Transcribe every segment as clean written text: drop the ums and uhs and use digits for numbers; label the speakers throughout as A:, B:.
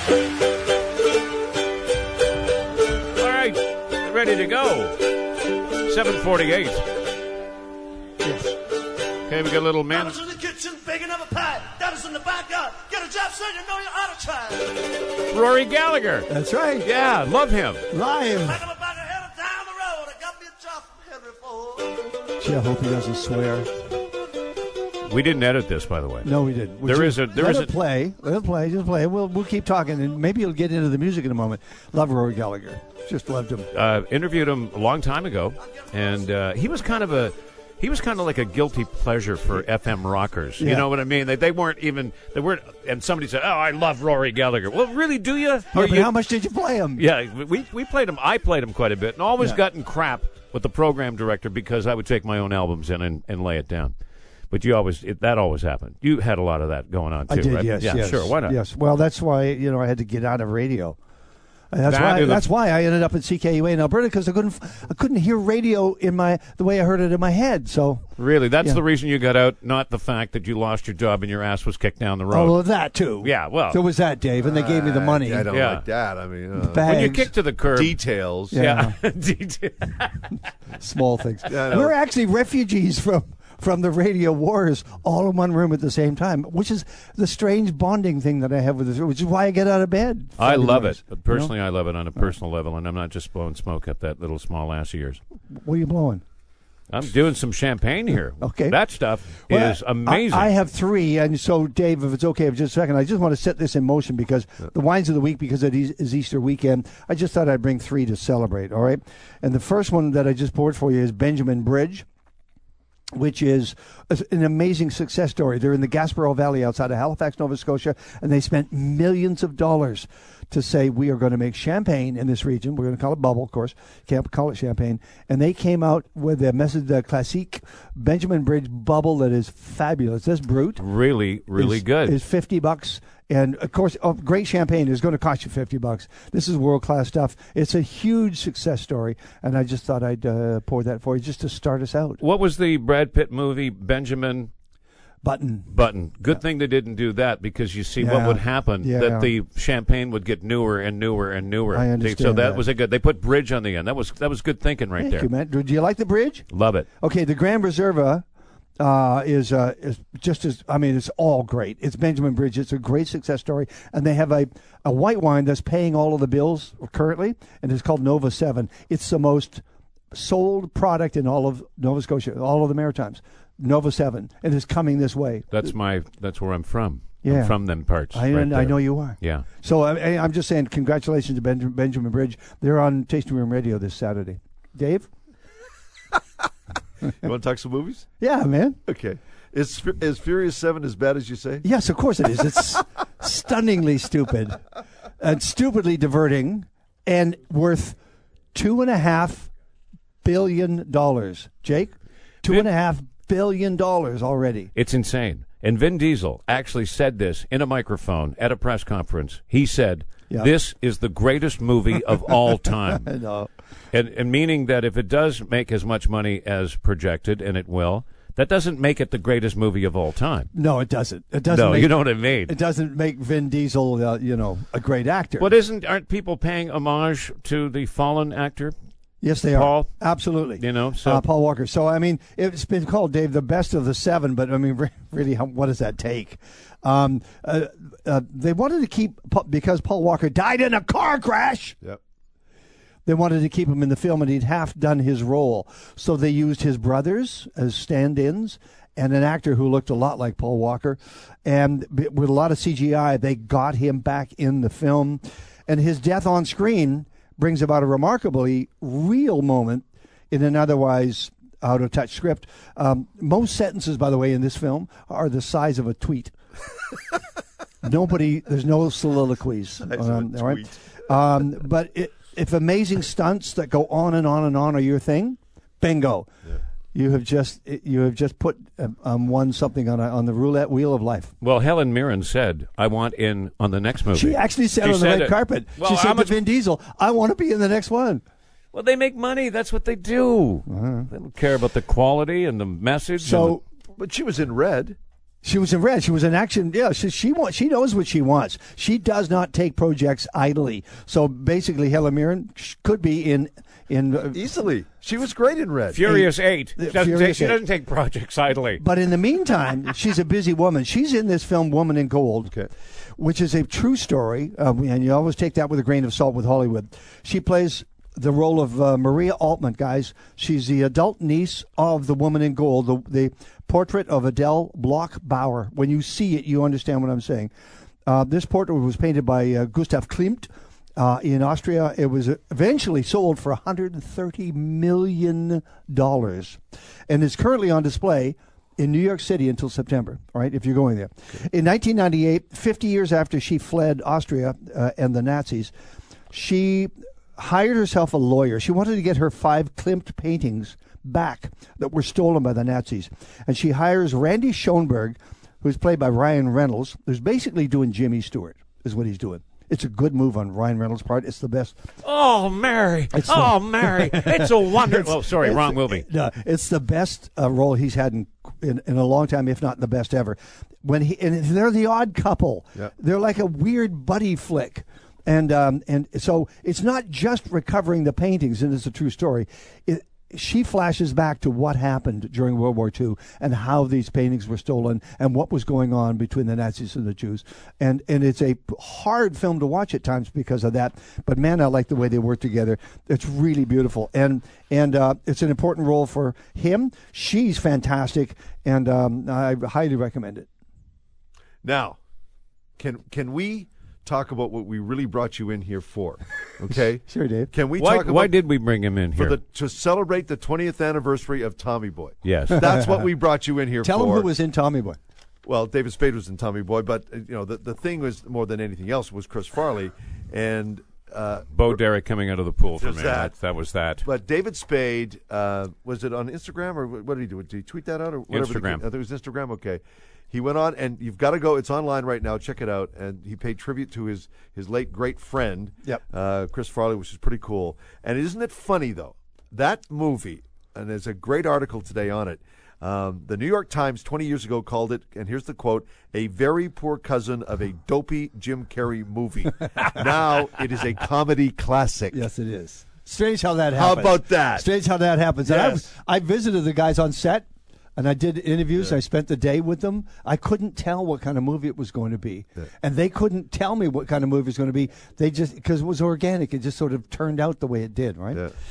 A: All right, ready to go. 7:48.
B: Yes.
A: Okay, we got a little man.
C: Daddy's in the kitchen baking up a pie. Daddy's in the backyard. Get a job, son. You know you ought to try.
A: Rory Gallagher.
B: That's right.
A: Yeah, love him.
B: Live.
C: Back up a back ahead down the road. I got me a job from Henry Ford.
B: Gee, I hope he doesn't swear.
A: We didn't edit this, by the way.
B: No, we didn't.
A: Let
B: it play. Let it play. Just play. We'll keep talking, and maybe you'll get into the music in a moment. Love Rory Gallagher. Just loved him.
A: Interviewed him a long time ago, and he was kind of like a guilty pleasure for FM rockers.
B: Yeah.
A: You know what I mean? They weren't, and somebody said, "Oh, I love Rory Gallagher." Well, really, do you?
B: Yeah, but how much did you play him?
A: Yeah, we played him. I played him quite a bit, and always
B: Yeah.
A: gotten crap with the program director because I would take my own albums in and lay it down. But that always happened. You had a lot of that going on too,
B: I did,
A: right?
B: yes.
A: Yeah,
B: yes,
A: sure. Why not?
B: Yes. Well, that's why I had to get out of radio. That's why I ended up at CKUA in Alberta, because I couldn't hear radio the way I heard it in my head. So
A: really, that's
B: yeah.
A: the reason you got out, not the fact that you lost your job and your ass was kicked down the road.
B: Oh, well, that too.
A: Yeah, well,
B: there was that, Dave, and they gave me the money.
D: I don't
A: Yeah.
D: like that. I mean,
B: Bags.
A: when you kick to the curb,
D: details.
B: Yeah.
A: Detail.
B: Small things.
D: Yeah, I know.
B: We're actually refugees from the radio wars, all in one room at the same time, which is the strange bonding thing that I have with this, which is why I get out of bed.
A: I love it.
B: You know?
A: Personally, I love it on a personal level, and I'm not just blowing smoke up that little small ass of yours.
B: What are you blowing?
A: I'm doing some champagne here.
B: Okay.
A: That stuff
B: Well,
A: is amazing.
B: I have three, and so, Dave, if it's okay, for just a second, I just want to set this in motion because the wines of the week, because it is Easter weekend, I just thought I'd bring three to celebrate, all right? And the first one that I just poured for you is Benjamin Bridge, which is an amazing success story. They're in the Gaspereau Valley outside of Halifax, Nova Scotia, and they spent millions of dollars to say, we are going to make champagne in this region. We're going to call it bubble, of course. Can't call it champagne. And they came out with a Message de Classique Benjamin Bridge bubble that is fabulous. This Brut.
A: really, really good.
B: Is $50. And, of course, great champagne is going to cost you $50. This is world-class stuff. It's a huge success story, and I just thought I'd pour that for you just to start us out.
A: What was the Brad Pitt movie, Benjamin Button? Good thing they didn't do that, because you see what would happen, that the champagne would get newer and newer and newer.
B: I understand
A: So that
B: that.
A: was a good. They put Bridge on the end. That was good thinking right
B: Thank
A: there.
B: you, man. Do you like the bridge?
A: Love it.
B: Okay, the Grand Reserva is just as, I mean, it's all great. It's Benjamin Bridge. It's a great success story. And they have a white wine that's paying all of the bills currently, and it's called Nova 7. It's the most sold product in all of Nova Scotia, all of the Maritimes. Nova 7, and it's coming this way.
A: That's where I'm from.
B: Yeah.
A: I'm from them parts.
B: I
A: right there.
B: know you are.
A: Yeah.
B: So I'm just saying, congratulations to Benjamin Bridge. They're on Tasting Room Radio this Saturday. Dave?
D: You want to talk some movies?
B: Yeah, man.
D: Okay. Is Furious 7 as bad as you say?
B: Yes, of course it is. It's stunningly stupid and stupidly diverting and worth $2.5 billion. Jake? $2.5 billion already.
A: It's insane. And Vin Diesel actually said this in a microphone at a press conference. He said, "This is the greatest movie of all time."
B: I know.
A: And meaning that if it does make as much money as projected, and it will, that doesn't make it the greatest movie of all time.
B: No, it doesn't. It doesn't.
A: No,
B: make,
A: you know what I mean.
B: It doesn't make Vin Diesel, a great actor.
A: But aren't people paying homage to the fallen actor?
B: Yes, they
A: Paul?
B: are. Absolutely.
A: So
B: Paul Walker. So, I mean, it's been called, Dave, the best of the seven, but, I mean, really, what does that take? They wanted to keep, because Paul Walker died in a car crash.
D: Yep.
B: They wanted to keep him in the film, and he'd half done his role. So they used his brothers as stand-ins and an actor who looked a lot like Paul Walker. And with a lot of CGI, they got him back in the film. And his death on screen brings about a remarkably real moment in an otherwise out-of-touch script. Most sentences, by the way, in this film are the size of a tweet. There's no soliloquies. All right? But if amazing stunts that go on and on and on are your thing, bingo. Yeah. You have just put won something on the roulette wheel of life.
A: Well, Helen Mirren said, "I want in on the next movie."
B: She actually said on the red carpet.
A: Well,
B: she said to Vin Diesel, "I want to be in the next one."
A: Well, they make money. That's what they do. They don't care about the quality and the message.
D: But she was in Red.
B: She was in Red. She was in action. Yeah, she knows what she wants. She does not take projects idly. So basically, Helen Mirren could be in
D: easily. She was great in Red.
A: Furious 8. She doesn't take projects idly.
B: But in the meantime, she's a busy woman. She's in this film, Woman in Gold, which is a true story, and you always take that with a grain of salt with Hollywood. She plays the role of Maria Altman, guys. She's the adult niece of the Woman in Gold, the portrait of Adele Bloch-Bauer. When you see it, you understand what I'm saying. This portrait was painted by Gustav Klimt in Austria. It was eventually sold for $130 million and is currently on display in New York City until September, all right, if you're going there. In 1998, 50 years after she fled Austria and the Nazis, she hired herself a lawyer. She wanted to get her 5 Klimt paintings back that were stolen by the Nazis. And she hires Randy Schoenberg, who's played by Ryan Reynolds, who's basically doing Jimmy Stewart, is what he's doing. It's a good move on Ryan Reynolds' part. It's the best.
A: Oh, Mary. Mary. It's a wonderful. Wrong movie.
B: No, it's the best role he's had in a long time, if not the best ever. And they're the odd couple. Yep. They're like a weird buddy flick. And so it's not just recovering the paintings, and it's a true story. She flashes back to what happened during World War II and how these paintings were stolen and what was going on between the Nazis and the Jews. And it's a hard film to watch at times because of that. But, man, I like the way they work together. It's really beautiful. And it's an important role for him. She's fantastic, and I highly recommend it.
D: Now, can we talk about what we really brought you in here for? Okay,
B: sure, Dave.
D: Can we talk about
A: why did we bring him in here?
D: To celebrate the 20th anniversary of Tommy Boy.
A: Yes,
D: that's what we brought you in here
B: Tell
D: for.
B: Tell him who was in Tommy Boy.
D: Well, David Spade was in Tommy Boy, but the thing was more than anything else was Chris Farley and
A: Bo Derek coming out of the pool for me. That was that.
D: But David Spade, was it on Instagram or what did he do? Did he tweet that out or whatever?
A: Instagram.
D: I think it was Instagram. Okay. He went on, and you've got to go. It's online right now. Check it out. And he paid tribute to his late great friend, Chris Farley, which is pretty cool. And isn't it funny, though? That movie, and there's a great article today on it, the New York Times 20 years ago called it, and here's the quote, a very poor cousin of a dopey Jim Carrey movie. Now it is a comedy classic.
B: Yes, it is. Strange how that happens.
D: How about that?
B: Strange how that happens.
D: Yes.
B: I visited the guys on set. And I did interviews. Yeah. I spent the day with them. I couldn't tell what kind of movie it was going to be. Yeah. And they couldn't tell me what kind of movie it was going to be. They just, because it was organic, it just sort of turned out the way it did, right? Yeah.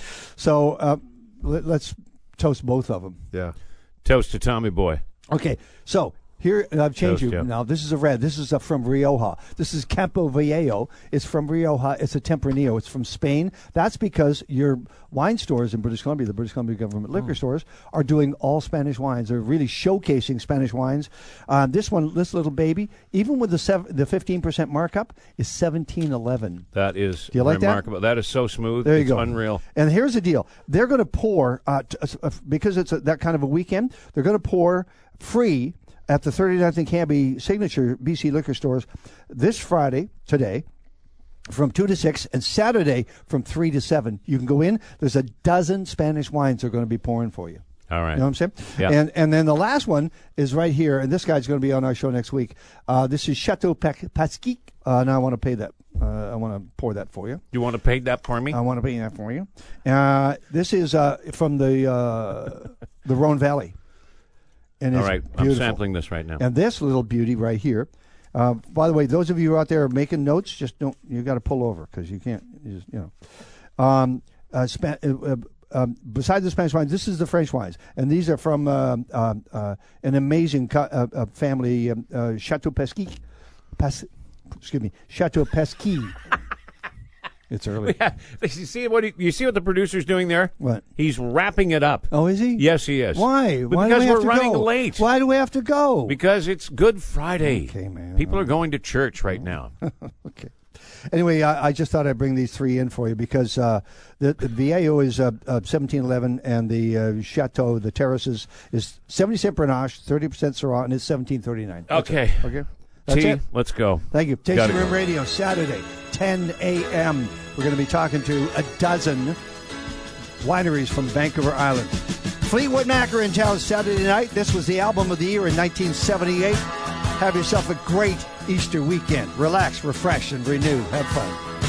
B: So let's toast both of them.
D: Yeah.
A: Toast to Tommy Boy.
B: Okay. So here, I've changed you. Now, this is a red. This is from Rioja. This is Campo Viejo. It's from Rioja. It's a Tempranillo. It's from Spain. That's because your wine stores in British Columbia, the British Columbia government liquor stores, are doing all Spanish wines. They're really showcasing Spanish wines. This little baby, even with the 15% markup, is $17.11.
A: That is
B: Do you like
A: remarkable. That is so smooth.
B: There you
A: it's
B: go.
A: Unreal.
B: And here's the deal. They're going to pour, because it's that kind of a weekend, they're going to pour free at the 39th and Cambie Signature BC Liquor Stores this Friday, today, from 2 to 6, and Saturday from 3 to 7. You can go in. There's a dozen Spanish wines they're going to be pouring for you.
A: All right.
B: You know what I'm saying?
A: Yeah.
B: And then the last one is right here, and this guy's going to be on our show next week. This is Chateau Pasquic. Now I want to pay that. I want to pour that for you.
A: You want to pay that for me?
B: I want to pay that for you. This is from the Rhone Valley. And
A: all right,
B: beautiful.
A: I'm sampling this right now.
B: And this little beauty right here. By the way, those of you out there making notes, just don't. You got to pull over because you can't. Besides the Spanish wines, this is the French wines, and these are from an amazing family, Chateau Pasquic. Chateau Pasquic. It's early.
A: Yeah. You see what the producer's doing there?
B: What?
A: He's wrapping it up.
B: Oh, is he?
A: Yes, he is.
B: Why?
A: Because we're running late.
B: Why do we have to go?
A: Because it's Good Friday.
B: Okay, man.
A: People are going to church right now.
B: Okay. Anyway, I just thought I'd bring these three in for you because the Viejo is 1711 and the Chateau, the Terraces, is 70% Grenache, 30% Syrah, and it's 1739.
A: Okay.
B: Okay. That's it.
A: Let's go.
B: Thank you. Tasting Room Radio, Saturday, 10 a.m. We're going to be talking to a dozen wineries from Vancouver Island. Fleetwood Mac are in town Saturday night. This was the album of the year in 1978. Have yourself a great Easter weekend. Relax, refresh, and renew. Have fun.